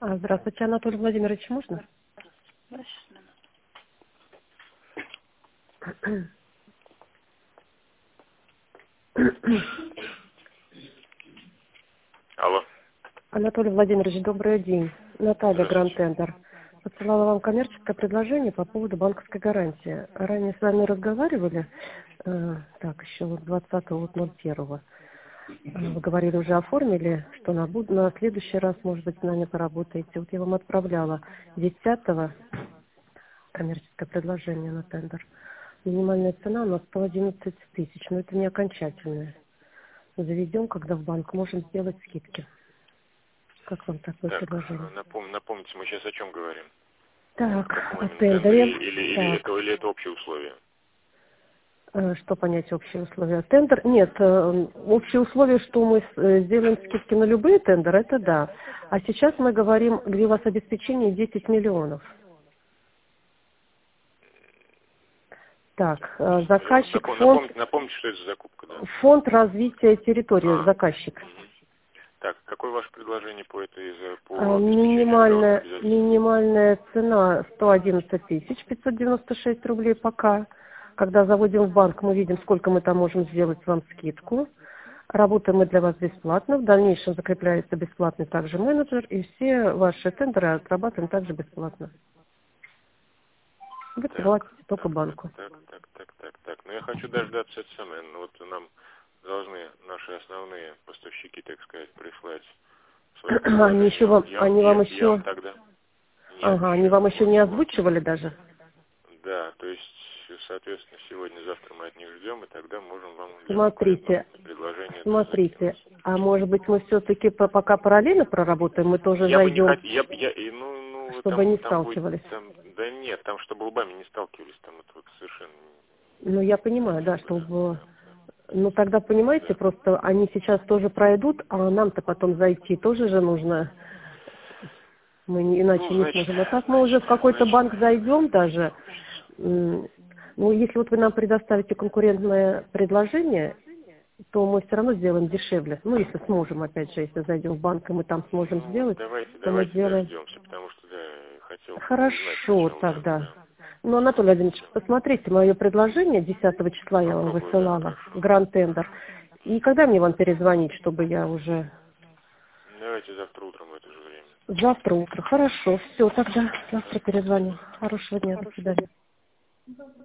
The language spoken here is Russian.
Здравствуйте, Анатолий Владимирович, можно? Да, сейчас, Алло. Анатолий Владимирович, добрый день. Наталья Здравствуйте. Гранд-Тендер. Посылала вам коммерческое предложение по поводу банковской гарантии. Ранее с вами разговаривали, еще вот 20.01. Вы говорили, уже оформили, что на следующий раз, может быть, с нами поработаете. Вот я вам отправляла 10-го коммерческое предложение на тендер. Минимальная цена у нас 111 тысяч, но это не окончательная. Заведем, когда в банк, можем сделать скидки. Как вам такое Так, предложение? напомните, мы сейчас о чем говорим? Так, Каком о именно тендере. тендере? Или это общие условия? Что понять общие условия? Тендер? Нет, общие условия, что мы сделаем скидки на любые тендеры, это да. А сейчас мы говорим, где у вас обеспечение 10 миллионов. Так, 10 миллионов. заказчик, фонд, Напомните, что это за закупка, да? фонд развития территории, А, заказчик. мгм. Так, какое ваше предложение по обеспечению миллиона обязательств? Минимальная цена 111 тысяч 596 рублей пока. Когда заводим в банк, мы видим, сколько мы там можем сделать вам скидку. Работаем мы для вас бесплатно. В дальнейшем закрепляется бесплатный также менеджер. И все ваши тендеры отрабатываем также бесплатно. Вы платите только банку. Так. Но я хочу дождаться это самое. Ну, вот нам должны наши основные поставщики, так сказать, прислать свои предложения. Они вам Я вам еще... тогда не Ага, они обещаю. вам еще не озвучивали даже? Да, то есть, соответственно, сегодня-завтра мы от них ждем, и тогда можем вам для Смотрите, предложение это смотрите. закинуть. А может быть, мы все-таки пока параллельно проработаем, мы тоже Я бы не зайдем, хотел, чтобы не сталкивались. да нет, там, чтобы лбами не сталкивались, там это вот совершенно Ну, я понимаю, да, чтобы... да. Ну, тогда, понимаете, просто они сейчас тоже пройдут, а нам-то потом зайти тоже же нужно. Иначе не сможем. А так мы уже в какой-то банк зайдем даже. Ну, если вот вы нам предоставите конкурентное предложение, то мы все равно сделаем дешевле. Ну, если сможем, опять же, если зайдем в банк, и мы там сможем сделать, то мы Давайте сделаем. дождемся, потому что, да, хотел бы узнать Хорошо сначала, тогда. да. Ну, Анатолий Владимирович, посмотрите мое предложение, 10 числа я вам Попробую, да, высылала, хорошо. Гранд Тендер. И когда мне вам перезвонить, чтобы я уже... Давайте завтра утром в это же время. Завтра утро. Хорошо. Все, тогда завтра перезвоню. Хорошего дня. До свидания.